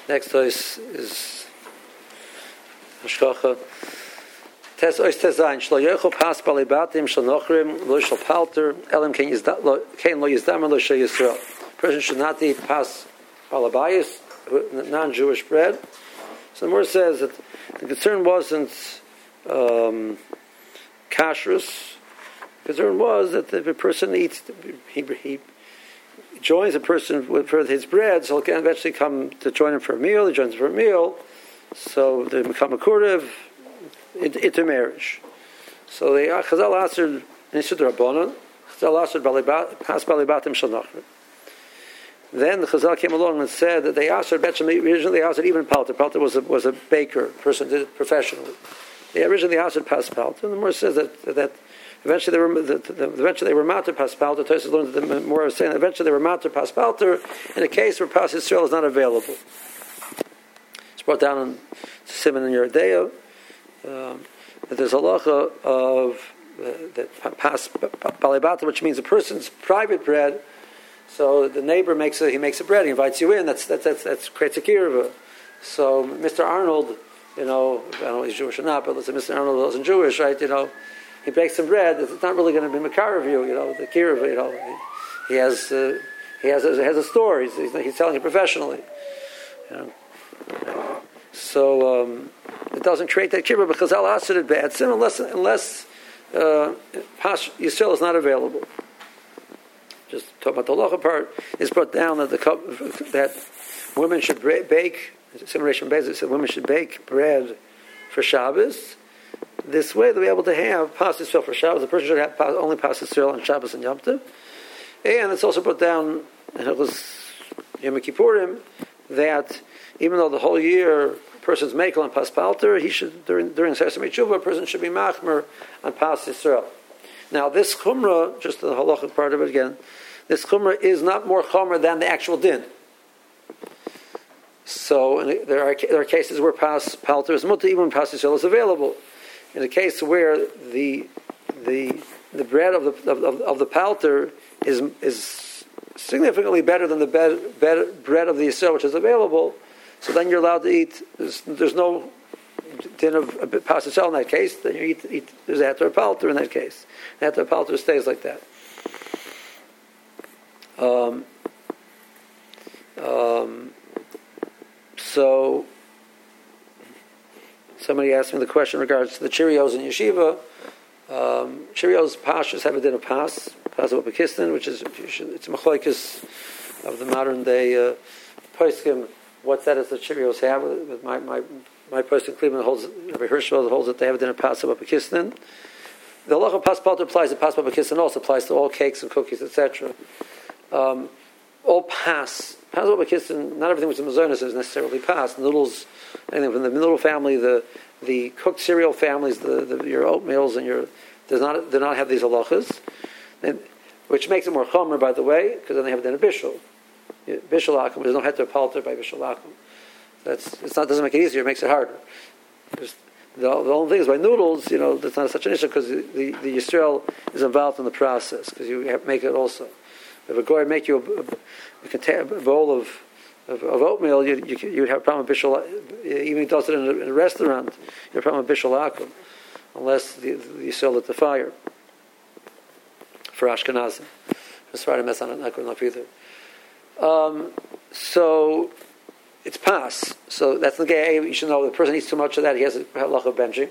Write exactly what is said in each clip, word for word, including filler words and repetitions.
Next is is Hashkacha. Tes ois tes zayin shlo yochel pas balibatim shlo nochrim lo shlo palter elim ken yizda lo ken lo yizdam lo shlo Yisrael. Person should not eat pas balabayis, non-Jewish bread. So the Gemara says that the concern wasn't um, kashrus. The concern was that if a person eats, he, he joins a person with, for his bread, so he can eventually come to join him for a meal. He joins him for a meal, so they become a kurdiv into marriage. So they Chazal answered Nisud Rabbanon. Chazal answered Pas Balibatim Shalnachrim. Then the Chazal came along and said that they asked originally they asked even Palter. Palter was a, was a baker, person did it professionally. They originally asked Pas Palter, and the Gemara says that that eventually they were that, that eventually they were matter Pas Palter. Tosfos learned that the more saying that eventually they were matter Pas Palter in a case where Pas Yisrael is not available. It's brought down in Simon and Yerideo um, that there's a halacha of uh, that Pas Balibata, which means a person's private bread. So the neighbor makes a, he makes a bread, he invites you in. That's that's that's, that's creates a kirva. So Mister Arnold, you know, I don't know if he's Jewish or not, but let's say Mister Arnold wasn't Jewish, right? You know, he bakes some bread. It's not really going to be makar of you, you know, the kirva. You know, he, he has uh, he has a, has a store. He's, he's he's selling it professionally. You know, so um, it doesn't create that kirva because I'll ask it bad sin unless unless uh, Pas Yisrael is not available. Just talking about the halacha part, is brought down that the that women should bake. Simulation basis that women should bake bread for Shabbos. This way, they'll be able to have pas Yisrael for Shabbos. The person should have pas, only pas Yisrael on Shabbos and Yom Tov. And it's also brought down, and it was Yom Kippurim, that even though the whole year a person's makel on pas palter, he should during during Sesame Tshuva, a person should be machmer on pas Yisrael. Now, this chumrah, just the halachic part of it again, this chumrah is not more chumrah than the actual din. So and there are there are cases where pas palter is mutter even when pas Yisrael is available. In a case where the the the bread of the of, of the palter is is significantly better than the bed, bed, bread of the Yisrael which is available, so then you're allowed to eat. There's, there's no din of a pas Yisrael in that case. Then you eat, eat there's heter palter in that case. Heter palter stays like that. Um, um, so, somebody asked me the question in regards to the Cheerios in Yeshiva. Um, Cheerios pashas have a din of pas, pas of Pakistan, which is it's a machlokes of the modern day uh, poskim. What status the Cheerios have? With my my my poskim Cleveland holds, Rabbi Hirschfeld holds that they have a din of pas of Pakistan. The halacha pas palter applies to pas of Pakistan also applies to all cakes and cookies, et cetera. Um, all pas, pas of Pakistan, not everything which is mazonos is necessarily pas. Noodles, anything from the noodle family, the the cooked cereal families, the, the your oatmeals and your does not do not have these halachas, and, which makes it more chomer, by the way, because then they have then a bishul, bishul akum. There's no heter palter by bishul akum. That's it's not doesn't make it easier; it makes it harder. Just, the, the only thing is by noodles, you know, that's not such an issue because the, the the Yisrael is involved in the process because you have, make it also. If a goy make you a, a, contain, a bowl of, of, of oatmeal, you you you would have a problem with bishul. Even if he does it in a, in a restaurant, you have a problem with bishul akum, unless the, the, you sell it to fire for Ashkenazim. It's hard to mess on it, not good enough either. Um, so it's pas. So that's the gay. You should know the person eats too much of that. He has a halacha of benching.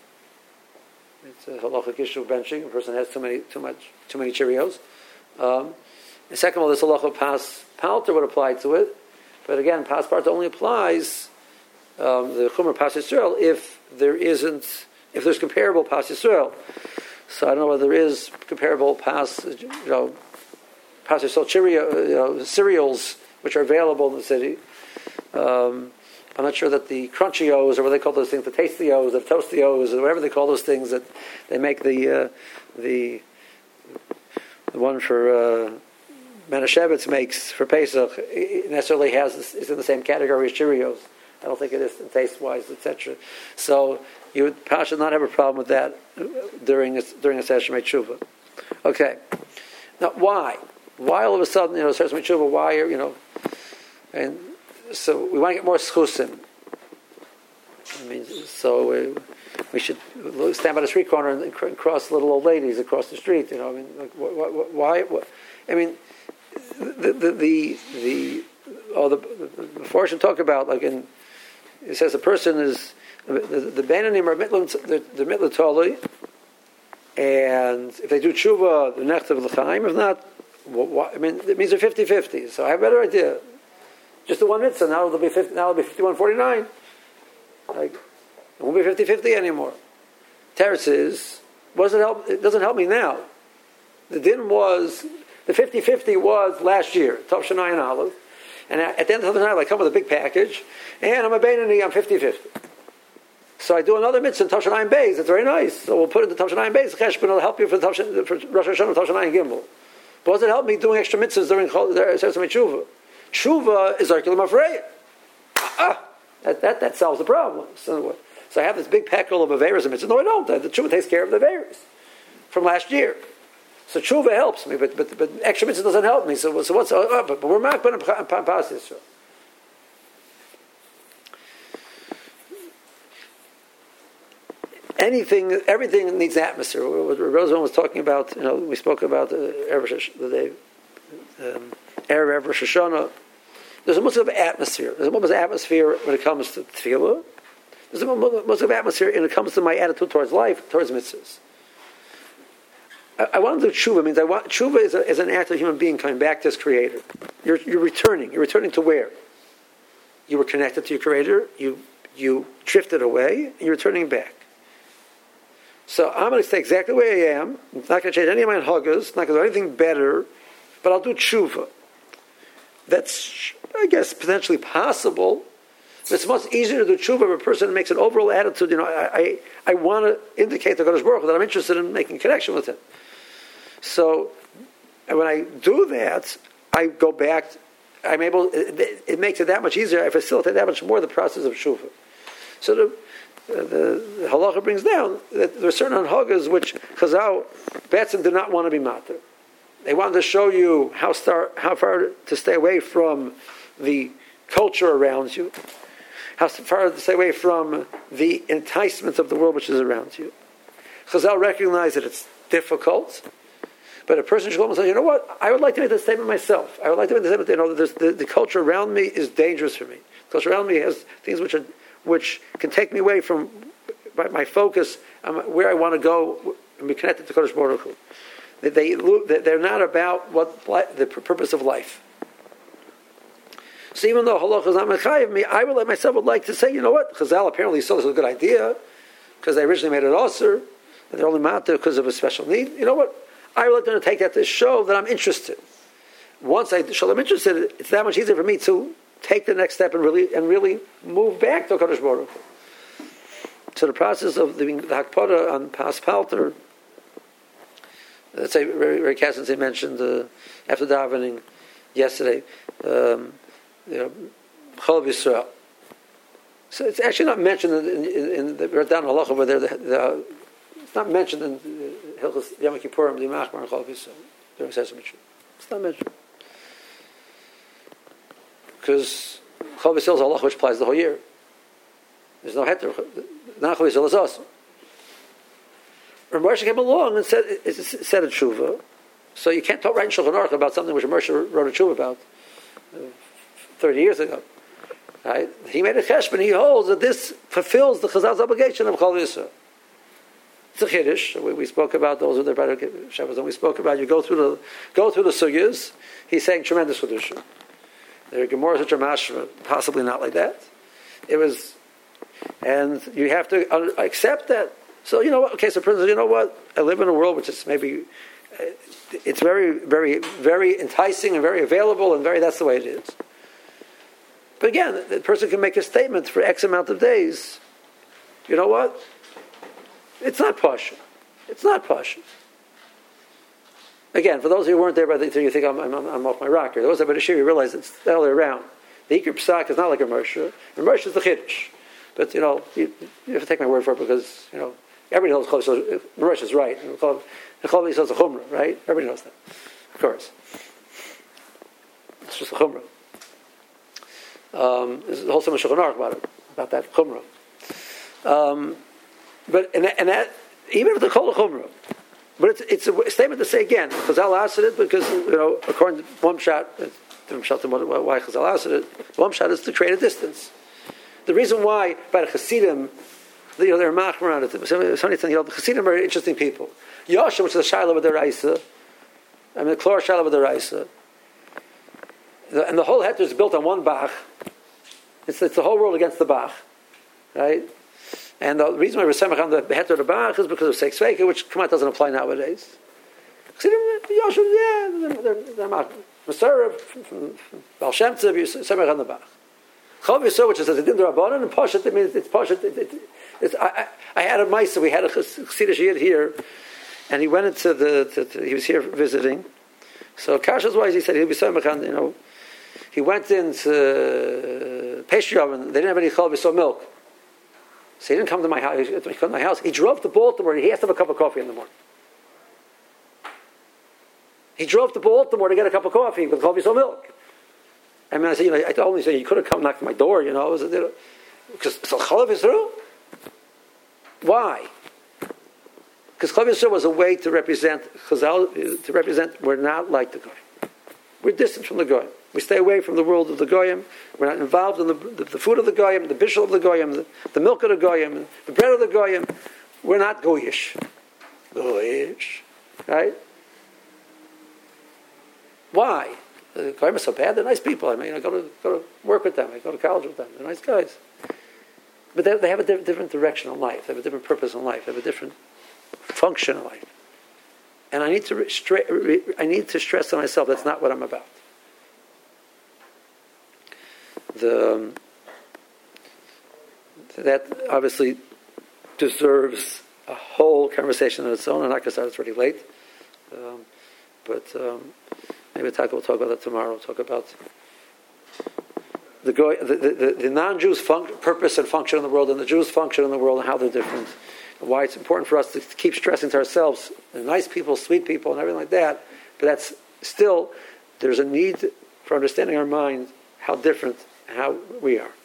It's a halacha issue of benching. A person has too many too much too many Cheerios. Um, And second of all, this halacha of pas palter would apply to it, but again, pas palter only applies um, the chumrah pas Yisrael if there isn't, if there's comparable pas Yisrael. So I don't know whether there is comparable pas, you know, pas Yisrael Cheerio, you know, cereals which are available in the city. Um, I'm not sure that the Crunchios or what they call those things, the Tastios, the Toastios, or whatever they call those things that they make the uh, the the one for. Uh, Manischewitz makes for Pesach it necessarily has is in the same category as Cheerios. I don't think it is taste wise, et cetera. So you would should not have a problem with that during a, during a session of Tshuva. Okay, now why? Why all of a sudden you know session of Tshuva? Why are you know? And so we want to get more schusim. I mean, so we, we should stand by the street corner and, and cross little old ladies across the street. You know, I mean, like, wh- wh- why? What, I mean, the the the, the oh the the, the fortune talk about like in it says the person is the the Beinanim are mitlan the the mitlan toli, and if they do tshuva the next of l'chaim, if not, what, I mean, it means they're fifty-fifty. So I have a better idea. Just the one mitzvah. Now it'll be fifty, now it'll be fifty-one forty-nine. Like, it won't be fifty-fifty anymore. Teretz is, what does it help? It doesn't help me now. The din was, the fifty-fifty was last year, Tov Shana and Aleph. And at the end of the night, I come with a big package, and I'm a Beinani, I'm fifty-fifty. So I do another mitzvah in Tov Shana and Beis, it's very nice. So we'll put it in Tov Shana and Beis, Cheshbon will help you for, Tov Shana, for Rosh Hashanah, Tov Shana and Gimel. But does it help me doing extra mitzvahs during Sesame Tshuva? Tshuva is Arkilim Afreya. Ah! That, that, that solves the problem. So, so I have this big pack full of Averas and mitzvahs. No, I don't. The tshuva takes care of the Averas from last year. So tshuva helps me, but but, but extra mitzvah doesn't help me. So, so what's uh, but, but we're not going to pass this. Anything, everything needs atmosphere. What Rosemond was talking about, you know, we spoke about the the day, um, Erev Rosh Hashanah. There's a Muslim atmosphere. There's a Muslim atmosphere when it comes to tefillah. There's a Muslim atmosphere when it comes to my attitude towards life, towards mitzvahs. I, I want to do tshuva. Means I want tshuva is, a, is an act of human being coming back to his creator. You're, you're returning. You're returning to where? You were connected to your creator. You you drifted away. And you're returning back. So I'm going to stay exactly the way I am. I'm not going to change any of my huggas. Not going to do anything better. But I'll do tshuva. That's, I guess, potentially possible. But it's much easier to do tshuva if a person makes an overall attitude. You know, I I, I want to indicate to Kadosh Baruch Hu that I'm interested in making a connection with him. So, and when I do that, I go back. I'm able. It, it makes it that much easier. I facilitate that much more the process of tshuva. So the the, the halacha brings down that there are certain anhagas which Chazal Batson did not want to be matter. They wanted to show you how, star, how far to stay away from the culture around you, how far to stay away from the enticements of the world which is around you. Chazal recognized that it's difficult, but a person should come and say, you know what, I would like to make this statement myself. I would like to make this statement, you know, that the, the culture around me is dangerous for me. The culture around me has things which are, which can take me away from my, my focus on where I want to go and be connected to Kodesh Baruch Hu. They, they're not about what the purpose of life. So even though halacha is not mechayev me, I would let myself would like to say, you know what? Chazal apparently saw this was a good idea because they originally made it osir, and they're only matter because of a special need. You know what? I would like them to take that to show that I'm interested. Once I show them interested, it's that much easier for me to take the next step and really and really move back to Kadosh Baruch Hu. So the process of the, the hakpada on Pas Palter. Let's say, Ray Kassense mentioned uh, after davening yesterday, um, you know, Chol Yisrael. So it's actually not mentioned in, in, in the Radan Halacha over there. The, the, it's not mentioned in Hilchos Yom Kippurim, the Machmar and Chol Yisrael during Sesame Street. It's not mentioned because Chol Yisrael is a halacha which applies the whole year. There's no heter. Not Chol Yisrael is awesome. Moshe came along and said, said a tshuva. So you can't talk right in Shulchan Aruch about something which Moshe wrote a tshuva about uh, thirty years ago. Right? He made a cheshbon. He holds that this fulfills the Chazal's obligation of Chol Yisrael. It's a chiddush. We, we spoke about those with the brother Shabbos, and we spoke about you go through the go through the sugyas. He's saying tremendous chiddush. There are Gemara such a mashma, possibly not like that. It was, and you have to accept that. So, you know what, okay, so Prince, you know what, I live in a world which is maybe, uh, it's very, very, very enticing and very available and very, that's the way it is. But again, the person can make a statement for X amount of days. You know what? It's not Pasha. It's not Pasha. Again, for those who weren't there, by the you think I'm, I'm, I'm off my rocker. Those that have been a shir, you realize it's the other way around. The Iker Psak is not like a Mersha. A Mersha is the Chiddush. But, you know, you, you have to take my word for it because, you know, everybody knows Chol Yisrael. Mersha is right. And Chol Yisrael is a Chumrah, right? Everybody knows that. Of course. It's just a Chumrah. Um, there's a whole Shulchan Aruch about it, about that chumrah. Um, but and that, and that even if the kol chumrah, but it's it's a statement to say again. Chazal asked it because you know according to one shot, different shot to why Chazal asked it. One shot is to create a distance. The reason why by the Hasidim, you know, they're machmer on it. Somebody saying, you know, the Hasidim are interesting people. Yosha, which is a Shaila with the Raisa, I mean the Klor Shaila with the Raisa, and the whole heter is built on one Bach. It's, it's the whole world against the Bach, right? And the reason why we're semach on the heter of the Bach is because of Seik Sveika, which come out doesn't apply nowadays. Hasidim, Yosha, yeah, they're, they're, they're machmer. Masorah from Baal Shem Tov, you semach on the Bach. Chav Yisrael, which is a din d'Rabbanan, and Poshet, it means it's Poshet. It, it, it's, I, I had a Maisa, we had a Chassidish Yid here, and he went into the, to, to, he was here visiting. So Kasha's wise, he said he'll be Samachan, you know, he went into uh, pastry oven, they didn't have any Chav Yisrael milk. So he didn't come to my house, he came to my house. He drove to Baltimore, and he has to have a cup of coffee in the morning. He drove to Baltimore to get a cup of coffee with Chav Yisrael milk. I mean, I said, you know, I told him, he said, you could have come knocked at my door, you know, was it, you know, because so Chalav Yisrael. Why? Because Chalav Yisrael was a way to represent Chazal, to represent we're not like the Goyim. We're distant from the Goyim. We stay away from the world of the Goyim. We're not involved in the, the, the food of the Goyim, the bishul of the Goyim, the, the milk of the Goyim, the bread of the Goyim. We're not Goyish. Goyish. Right? Why? The Goyim are so bad, they're nice people. I mean, I go to, go to work with them, I go to college with them, they're nice guys. But they, they have a different, different direction in life, they have a different purpose in life, they have a different function in life. And I need to, re- I need to stress to myself that's not what I'm about. The, um, that obviously deserves a whole conversation on its own, and like I said, it's already late. Um, but um, maybe we'll talk, we'll talk about that tomorrow. We'll talk about the, the, the, the non-Jews' func- purpose and function in the world, and the Jews' function in the world, and how they're different. And why it's important for us to keep stressing to ourselves, they're nice people, sweet people, and everything like that. But that's still, there's a need for understanding our mind, how different and how we are.